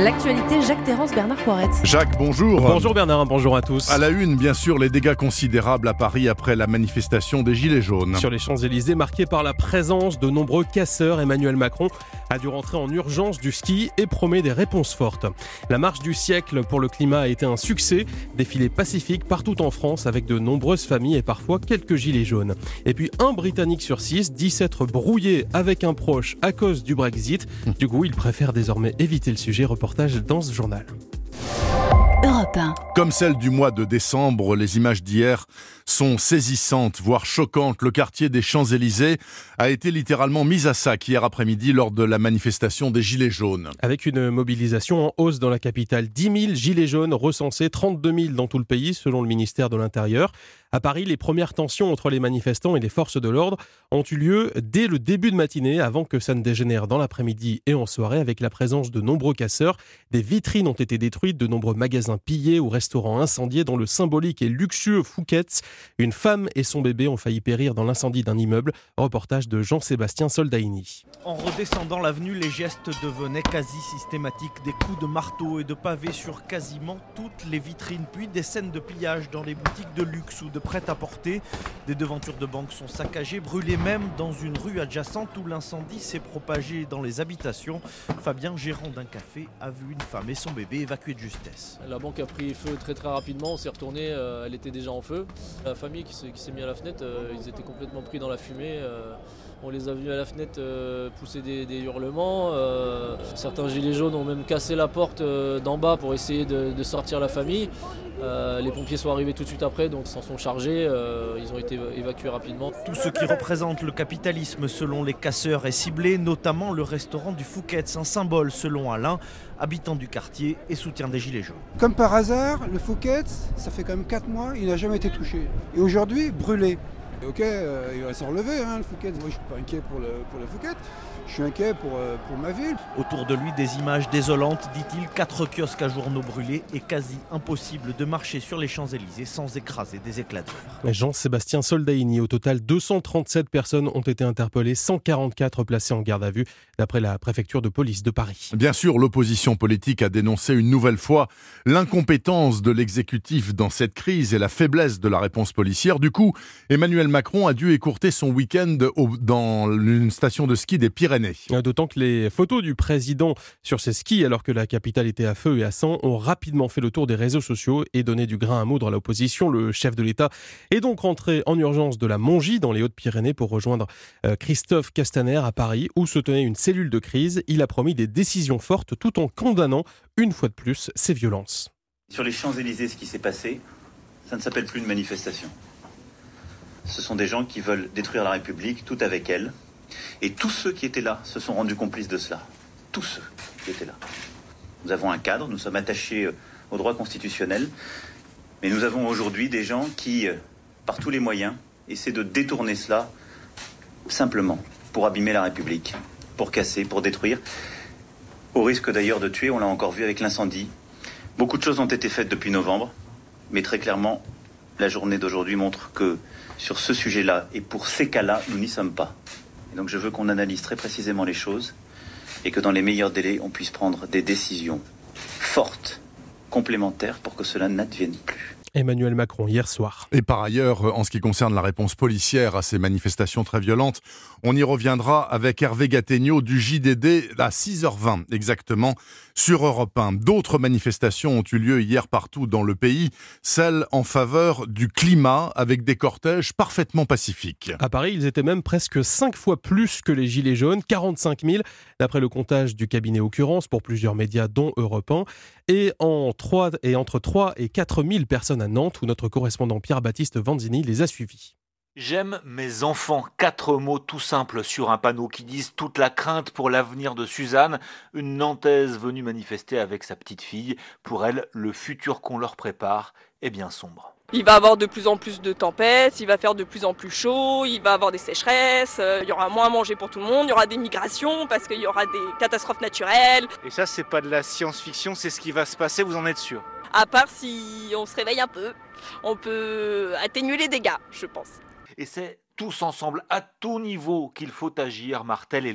L'actualité, Jacques Terrance, Bernard Poirette. Jacques, bonjour. Bonjour Bernard, bonjour à tous. À la une, bien sûr, les dégâts considérables à Paris après la manifestation des Gilets jaunes. Sur les Champs-Élysées, marqués par la présence de nombreux casseurs, Emmanuel Macron a dû rentrer en urgence du ski et promet des réponses fortes. La marche du siècle pour le climat a été un succès. Défilé pacifique partout en France avec de nombreuses familles et parfois quelques gilets jaunes. Et puis un Britannique sur 6 dit s'être brouillé avec un proche à cause du Brexit. Du coup, il préfère désormais éviter le sujet. Reportage dans ce journal. Europe 1. Comme celle du mois de décembre, les images d'hier sont saisissantes, voire choquantes. Le quartier des Champs-Élysées a été littéralement mis à sac hier après-midi lors de la manifestation des Gilets jaunes. Avec une mobilisation en hausse dans la capitale, 10 000 gilets jaunes recensés, 32 000 dans tout le pays selon le ministère de l'Intérieur. À Paris, les premières tensions entre les manifestants et les forces de l'ordre ont eu lieu dès le début de matinée, avant que ça ne dégénère dans l'après-midi et en soirée, avec la présence de nombreux casseurs. Des vitrines ont été détruites, de nombreux magasins pillés ou restaurants incendiés dans le symbolique et luxueux Fouquet's. Une femme et son bébé ont failli périr dans l'incendie d'un immeuble. Reportage de Jean-Sébastien Soldaini. En redescendant l'avenue, les gestes devenaient quasi systématiques. Des coups de marteau et de pavés sur quasiment toutes les vitrines, puis des scènes de pillage dans les boutiques de luxe ou de prêt-à-porter. Des devantures de banques sont saccagées, brûlées même dans une rue adjacente où l'incendie s'est propagé dans les habitations. Fabien, gérant d'un café, a vu une femme et son bébé évacués de justesse. La banque a pris feu très rapidement, on s'est retourné, elle était déjà en feu. La famille qui s'est mise à la fenêtre, ils étaient complètement pris dans la fumée. On les a vus à la fenêtre pousser des hurlements. Certains gilets jaunes ont même cassé la porte d'en bas pour essayer de sortir la famille. Les pompiers sont arrivés tout de suite après, donc s'en sont chargés. Ils ont été évacués rapidement. Tout ce qui représente le capitalisme selon les casseurs est ciblé, notamment le restaurant du Fouquet's, un symbole selon Alain, habitant du quartier et soutien des Gilets jaunes. Comme par hasard, le Fouquet's, ça fait quand même 4 mois, il n'a jamais été touché. Et aujourd'hui, brûlé. Ok, il va s'en relever, le Fouquet's. Moi, je ne suis pas inquiet pour le Fouquet's. Je suis inquiet pour ma ville. Autour de lui, des images désolantes, dit-il, 4 kiosques à journaux brûlés et quasi impossible de marcher sur les Champs-Élysées sans écraser des éclats de verre. Jean-Sébastien Soldaini, au total 237 personnes ont été interpellées, 144 placées en garde à vue, d'après la préfecture de police de Paris. Bien sûr, l'opposition politique a dénoncé une nouvelle fois l'incompétence de l'exécutif dans cette crise et la faiblesse de la réponse policière. Du coup, Emmanuel Macron a dû écourter son week-end dans une station de ski des Pyrénées. D'autant que les photos du président sur ses skis, alors que la capitale était à feu et à sang, ont rapidement fait le tour des réseaux sociaux et donné du grain à moudre à l'opposition. Le chef de l'État est donc rentré en urgence de la Mongie, dans les Hautes-Pyrénées, pour rejoindre Christophe Castaner à Paris, où se tenait une cellule de crise. Il a promis des décisions fortes tout en condamnant, une fois de plus, ces violences. Sur les Champs-Élysées, ce qui s'est passé, ça ne s'appelle plus une manifestation. Ce sont des gens qui veulent détruire la République, tout avec elle. Et tous ceux qui étaient là se sont rendus complices de cela. Tous ceux qui étaient là. Nous avons un cadre, nous sommes attachés au droit constitutionnel, mais nous avons aujourd'hui des gens qui, par tous les moyens, essaient de détourner cela simplement pour abîmer la République, pour casser, pour détruire, au risque d'ailleurs de tuer, on l'a encore vu avec l'incendie. Beaucoup de choses ont été faites depuis novembre, mais très clairement, la journée d'aujourd'hui montre que sur ce sujet-là, et pour ces cas-là, nous n'y sommes pas. Et donc je veux qu'on analyse très précisément les choses et que dans les meilleurs délais, on puisse prendre des décisions fortes, complémentaires pour que cela n'advienne plus. Emmanuel Macron, hier soir. Et par ailleurs, en ce qui concerne la réponse policière à ces manifestations très violentes, on y reviendra avec Hervé Gattegno du JDD à 6h20 exactement sur Europe 1. D'autres manifestations ont eu lieu hier partout dans le pays, celles en faveur du climat avec des cortèges parfaitement pacifiques. À Paris, ils étaient même presque 5 fois plus que les Gilets jaunes, 45 000 d'après le comptage du cabinet Occurrence pour plusieurs médias dont Europe 1. Et entre 3 et 4 000 personnes à Nantes où notre correspondant Pierre-Baptiste Vanzini les a suivis. J'aime mes enfants, 4 mots tout simples sur un panneau qui disent toute la crainte pour l'avenir de Suzanne, une Nantaise venue manifester avec sa petite fille. Pour elle, le futur qu'on leur prépare est bien sombre. Il va y avoir de plus en plus de tempêtes, il va faire de plus en plus chaud, il va y avoir des sécheresses, il y aura moins à manger pour tout le monde, il y aura des migrations parce qu'il y aura des catastrophes naturelles. Et ça, c'est pas de la science-fiction, c'est ce qui va se passer, vous en êtes sûr? À part si on se réveille un peu, on peut atténuer les dégâts, je pense. Et c'est tous ensemble, à tout niveau, qu'il faut agir, martèle Élodie.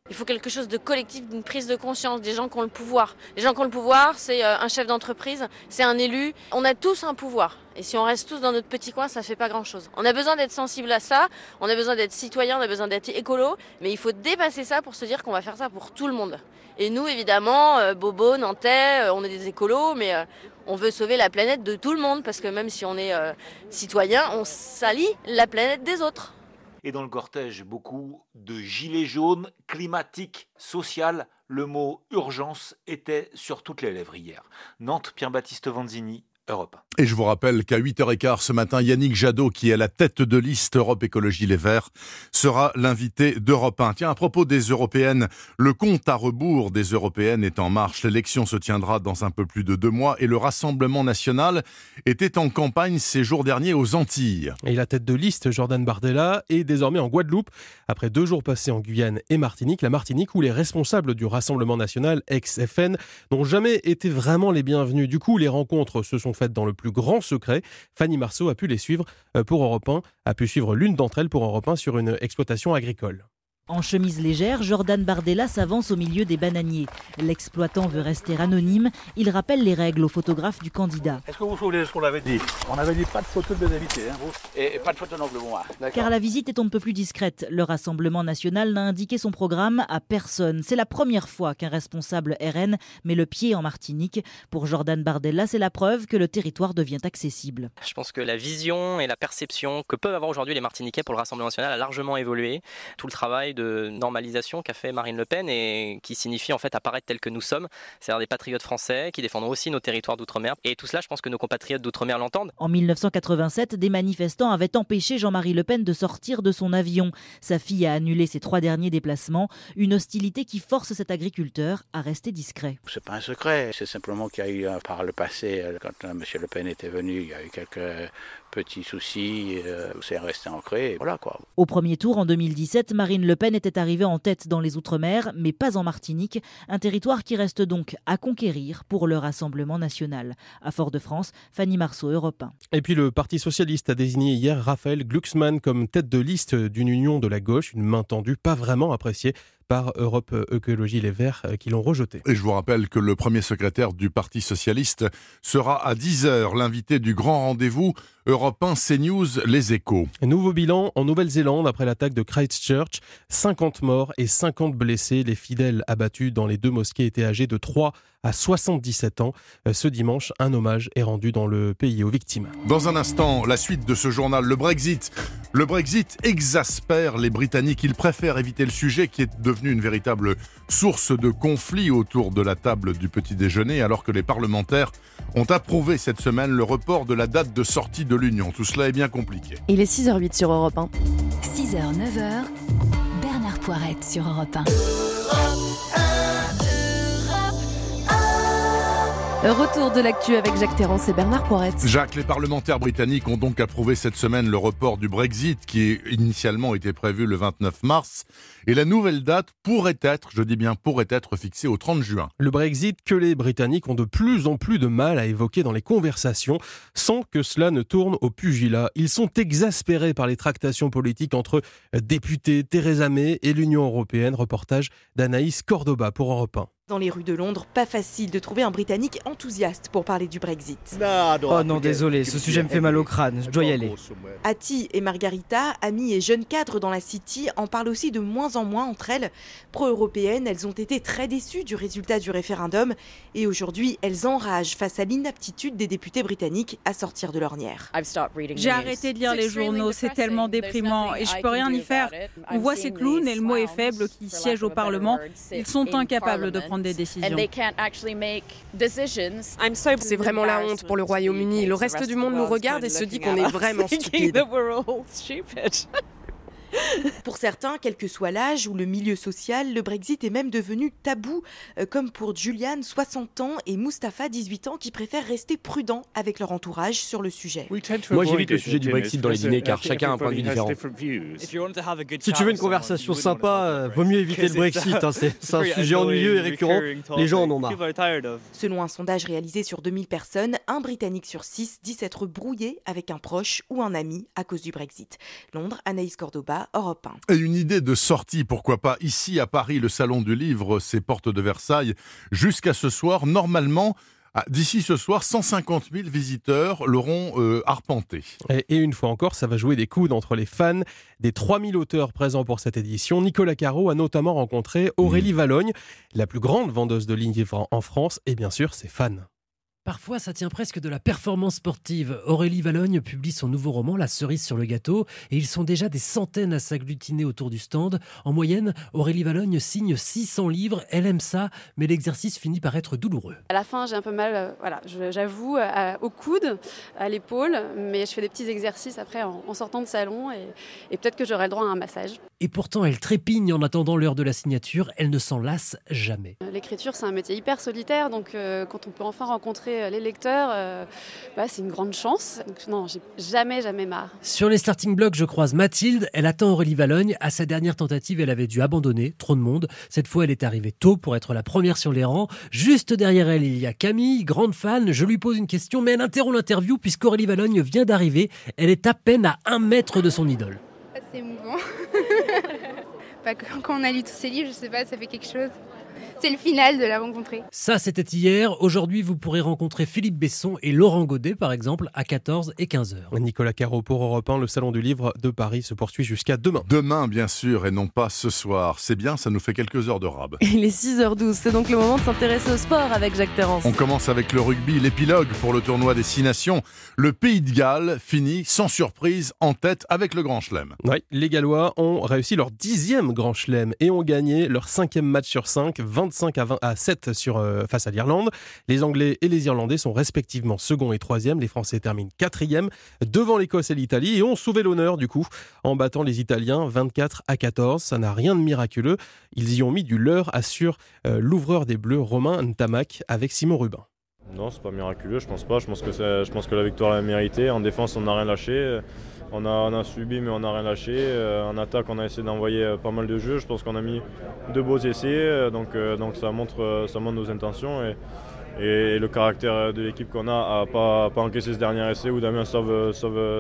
Il faut quelque chose de collectif, d'une prise de conscience des gens qui ont le pouvoir. Les gens qui ont le pouvoir, c'est un chef d'entreprise, c'est un élu. On a tous un pouvoir. Et si on reste tous dans notre petit coin, ça ne fait pas grand-chose. On a besoin d'être sensible à ça, on a besoin d'être citoyen, on a besoin d'être écolo, mais il faut dépasser ça pour se dire qu'on va faire ça pour tout le monde. Et nous, évidemment, Bobo, Nantais, on est des écolos, mais on veut sauver la planète de tout le monde, parce que même si on est citoyen, on salit la planète des autres. Et dans le cortège, beaucoup de gilets jaunes, climatiques, sociales. Le mot urgence était sur toutes les lèvres hier. Nantes, Pierre-Baptiste Vanzini, Europe 1. Et je vous rappelle qu'à 8h15 ce matin, Yannick Jadot, qui est la tête de liste Europe Écologie Les Verts, sera l'invité d'Europe 1. Tiens, à propos des européennes, le compte à rebours des européennes est en marche. L'élection se tiendra dans un peu plus de 2 mois et le Rassemblement national était en campagne ces jours derniers aux Antilles. Et la tête de liste, Jordan Bardella, est désormais en Guadeloupe. Après 2 jours passés en Guyane et Martinique, la Martinique où les responsables du Rassemblement national, ex-FN, n'ont jamais été vraiment les bienvenus. Du coup, les rencontres se sont faites dans le plus grand secret. Fanny Marceau a pu les suivre pour Europe 1, a pu suivre l'une d'entre elles pour Europe 1 sur une exploitation agricole. En chemise légère, Jordan Bardella s'avance au milieu des bananiers. L'exploitant veut rester anonyme. Il rappelle les règles aux photographes du candidat. Est-ce que vous vous souvenez de ce qu'on avait dit ? On avait dit pas de photo de mes invités. Et pas de photo non plus, moi. Car la visite est on ne peut plus discrète. Le Rassemblement national n'a indiqué son programme à personne. C'est la première fois qu'un responsable RN met le pied en Martinique. Pour Jordan Bardella, c'est la preuve que le territoire devient accessible. Je pense que la vision et la perception que peuvent avoir aujourd'hui les Martiniquais pour le Rassemblement national a largement évolué. Tout le travail de normalisation qu'a fait Marine Le Pen et qui signifie en fait apparaître tel que nous sommes, c'est-à-dire des patriotes français qui défendront aussi nos territoires d'outre-mer. Et tout cela, je pense que nos compatriotes d'outre-mer l'entendent. En 1987, des manifestants avaient empêché Jean-Marie Le Pen de sortir de son avion. Sa fille a annulé ses 3 derniers déplacements, une hostilité qui force cet agriculteur à rester discret. C'est pas un secret, c'est simplement qu'il y a eu par le passé, quand M. Le Pen était venu, il y a eu quelques petits soucis, c'est resté ancré, voilà quoi. Au premier tour en 2017, Marine Le Pen était arrivée en tête dans les Outre-mer, mais pas en Martinique, un territoire qui reste donc à conquérir pour le Rassemblement national. À Fort-de-France, Fanny Marceau, Europe 1. Et puis le Parti socialiste a désigné hier Raphaël Glucksmann comme tête de liste d'une union de la gauche, une main tendue pas vraiment appréciée par Europe Écologie Les Verts qui l'ont rejeté. Et je vous rappelle que le premier secrétaire du Parti socialiste sera à 10h, l'invité du grand rendez-vous Europe 1 CNews Les Échos. Nouveau bilan en Nouvelle-Zélande après l'attaque de Christchurch. 50 morts et 50 blessés. Les fidèles abattus dans les 2 mosquées étaient âgés de 3 à 77 ans. Ce dimanche, un hommage est rendu dans le pays aux victimes. Dans un instant, la suite de ce journal, le Brexit. Le Brexit exaspère les Britanniques. Ils préfèrent éviter le sujet qui est devenu une véritable source de conflit autour de la table du petit déjeuner, alors que les parlementaires ont approuvé cette semaine le report de la date de sortie de l'Union. Tout cela est bien compliqué. Il est 6h08 sur Europe 1. 6h, 9h, Bernard Poirette sur Europe 1. Retour de l'actu avec Jacques Terrance et Bernard Poirette. Jacques, les parlementaires britanniques ont donc approuvé cette semaine le report du Brexit qui initialement était prévu le 29 mars. Et la nouvelle date pourrait être, je dis bien pourrait être, fixée au 30 juin. Le Brexit que les Britanniques ont de plus en plus de mal à évoquer dans les conversations sans que cela ne tourne au pugilat. Ils sont exaspérés par les tractations politiques entre députés, Theresa May et l'Union européenne. Reportage d'Anaïs Cordoba pour Europe 1. Dans les rues de Londres, pas facile de trouver un Britannique enthousiaste pour parler du Brexit. Oh non, désolé, ce sujet me fait mal au crâne, je dois y aller. Hattie et Margarita, amies et jeunes cadres dans la City, en parlent aussi de moins en moins entre elles. Pro-européennes, elles ont été très déçues du résultat du référendum et aujourd'hui, elles enragent face à l'inaptitude des députés britanniques à sortir de l'ornière. J'ai arrêté de lire les journaux, c'est tellement déprimant et je peux rien y faire. On voit ces clowns et le mot est faible qui siègent au Parlement. Ils sont incapables de prendre des décisions. C'est vraiment la honte pour le Royaume-Uni. Le reste du monde nous regarde et se dit qu'on est vraiment stupide. Pour certains, quel que soit l'âge ou le milieu social, le Brexit est même devenu tabou, comme pour Julian, 60 ans, et Mustapha, 18 ans, qui préfèrent rester prudents avec leur entourage sur le sujet. Moi, j'évite le sujet du Brexit dans les dîners car chacun a un point de vue différent. Si tu veux une conversation sympa, vaut mieux éviter le Brexit. C'est un sujet ennuyeux et récurrent. Les gens en ont marre. Selon un sondage réalisé sur 2000 personnes, un Britannique sur 6 dit s'être brouillé avec un proche ou un ami à cause du Brexit. Londres, Anaïs Cordoba, Nicolas, Europe 1. Et une idée de sortie, pourquoi pas, ici à Paris, le Salon du Livre, ses portes de Versailles, jusqu'à ce soir, normalement. D'ici ce soir, 150 000 visiteurs l'auront arpenté. Et une fois encore, ça va jouer des coudes entre les fans des 3000 auteurs présents pour cette édition. Nicolas Caro a notamment rencontré Aurélie Valogne, la plus grande vendeuse de livres en France, et bien sûr ses fans. Parfois, ça tient presque de la performance sportive. Aurélie Valogne publie son nouveau roman, La cerise sur le gâteau, et ils sont déjà des centaines à s'agglutiner autour du stand. En moyenne, Aurélie Valogne signe 600 livres. Elle aime ça, mais l'exercice finit par être douloureux. À la fin, j'ai un peu mal, j'avoue, au coude, à l'épaule, mais je fais des petits exercices après en sortant de salon, et peut-être que j'aurai le droit à un massage. Et pourtant, elle trépigne en attendant l'heure de la signature. Elle ne s'en lasse jamais. L'écriture, c'est un métier hyper solitaire, donc quand on peut enfin rencontrer les lecteurs, c'est une grande chance. Donc, non, j'ai jamais marre. Sur les starting blocks, je croise Mathilde. Elle attend Aurélie Valogne. À sa dernière tentative, elle avait dû abandonner. Trop de monde. Cette fois, elle est arrivée tôt pour être la première sur les rangs. Juste derrière elle, il y a Camille, grande fan. Je lui pose une question, mais elle interrompt l'interview puisqu'Aurélie Valogne vient d'arriver. Elle est à peine à 1 mètre de son idole. C'est émouvant. Quand on a lu tous ces livres, je sais pas, ça fait quelque chose. C'est le final de la rencontrer. Ça, c'était hier. Aujourd'hui, vous pourrez rencontrer Philippe Besson et Laurent Godet, par exemple, à 14 et 15h. Nicolas Caro pour Europe 1, le Salon du Livre de Paris se poursuit jusqu'à demain. Demain, bien sûr, et non pas ce soir. C'est bien, ça nous fait quelques heures de rab. Il est 6h12, c'est donc le moment de s'intéresser au sport avec Jacques Terrance. On commence avec le rugby, l'épilogue pour le tournoi des 6 nations. Le Pays de Galles finit, sans surprise, en tête avec le Grand Chelem. Oui, les Gallois ont réussi leur 10e Grand Chelem et ont gagné leur 5e match sur 5, 25 à 7 face à l'Irlande. Les Anglais et les Irlandais sont respectivement second et 3e. Les Français terminent 4e devant l'Écosse et l'Italie et ont sauvé l'honneur du coup en battant les Italiens 24-14. Ça n'a rien de miraculeux. Ils y ont mis du leur, assure l'ouvreur des Bleus Romain Ntamak avec Simon Rubin. Non, c'est pas miraculeux, je pense pas. Je pense que la victoire est méritée. En défense, on n'a rien lâché. On a subi, mais on n'a rien lâché. En attaque, on a essayé d'envoyer pas mal de jeux. Je pense qu'on a mis 2 beaux essais. Donc ça montre nos intentions. Et le caractère de l'équipe qu'on a à pas encaisser ce dernier essai où Damien sauve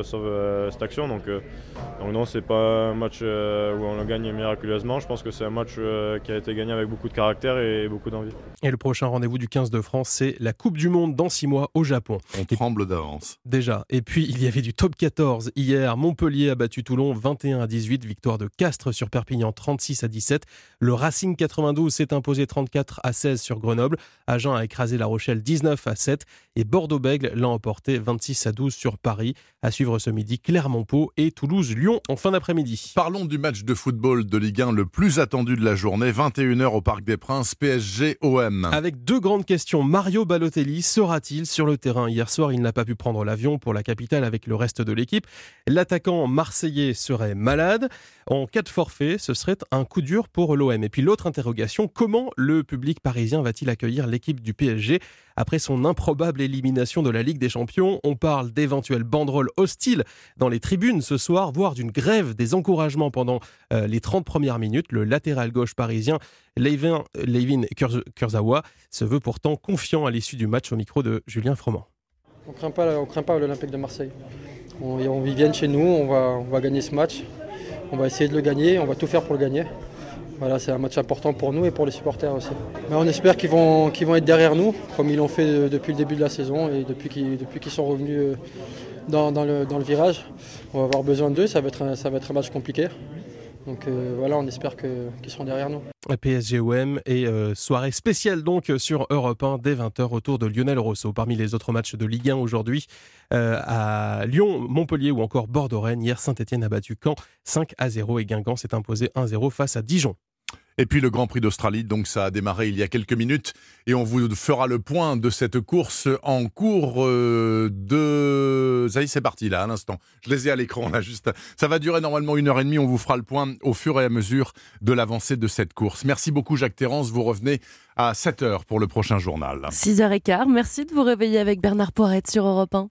cette action. Donc non, c'est pas un match où on le gagne miraculeusement. Je pense que c'est un match qui a été gagné avec beaucoup de caractère et beaucoup d'envie. Et le prochain rendez-vous du 15 de France, c'est la Coupe du Monde dans 6 mois au Japon. On tremble d'avance. Déjà. Et puis, il y avait du top 14 hier. Montpellier a battu Toulon 21-18. Victoire de Castres sur Perpignan 36-17. Le Racing 92 s'est imposé 34-16 sur Grenoble. Agen a écrasé La Rochelle 19-7 et Bordeaux-Bègles l'a emporté 26-12 sur Paris. À suivre ce midi, Clermont-Pau et Toulouse-Lyon en fin d'après-midi. Parlons du match de football de Ligue 1 le plus attendu de la journée, 21h au Parc des Princes, PSG-OM. Avec 2 grandes questions, Mario Balotelli sera-t-il sur le terrain ? Hier soir, il n'a pas pu prendre l'avion pour la capitale avec le reste de l'équipe. L'attaquant marseillais serait malade. En cas de forfait, ce serait un coup dur pour l'OM. Et puis l'autre interrogation, comment le public parisien va-t-il accueillir l'équipe du PSG ? Après son improbable élimination de la Ligue des Champions, on parle d'éventuelles banderoles hostiles dans les tribunes ce soir, voire d'une grève des encouragements pendant les 30 premières minutes. Le latéral gauche parisien, Layvin Kurzawa, se veut pourtant confiant à l'issue du match au micro de Julien Froment. On craint pas l'Olympique de Marseille. Ils viennent chez nous, on va gagner ce match. On va essayer de le gagner, on va tout faire pour le gagner. Voilà, c'est un match important pour nous et pour les supporters aussi. Mais on espère qu'ils vont être derrière nous, comme ils l'ont fait depuis le début de la saison et depuis qu'ils sont revenus dans le virage. On va avoir besoin d'eux, ça va être un match compliqué. Donc voilà, on espère qu'ils seront derrière nous. PSG-OM et soirée spéciale donc sur Europe 1 dès 20h autour de Lionel Rosso. Parmi les autres matchs de Ligue 1 aujourd'hui, à Lyon, Montpellier ou encore Bordeaux-Rennes. Hier, Saint-Etienne a battu Caen 5-0 et Guingamp s'est imposé 1-0 face à Dijon. Et puis le Grand Prix d'Australie, donc ça a démarré il y a quelques minutes et on vous fera le point de cette course en cours de... Ça y est, c'est parti là, à l'instant. Je les ai à l'écran là, juste. Ça va durer normalement 1h30, on vous fera le point au fur et à mesure de l'avancée de cette course. Merci beaucoup Jacques Terrance, vous revenez à 7h pour le prochain journal. 6h15, merci de vous réveiller avec Bernard Poirette sur Europe 1.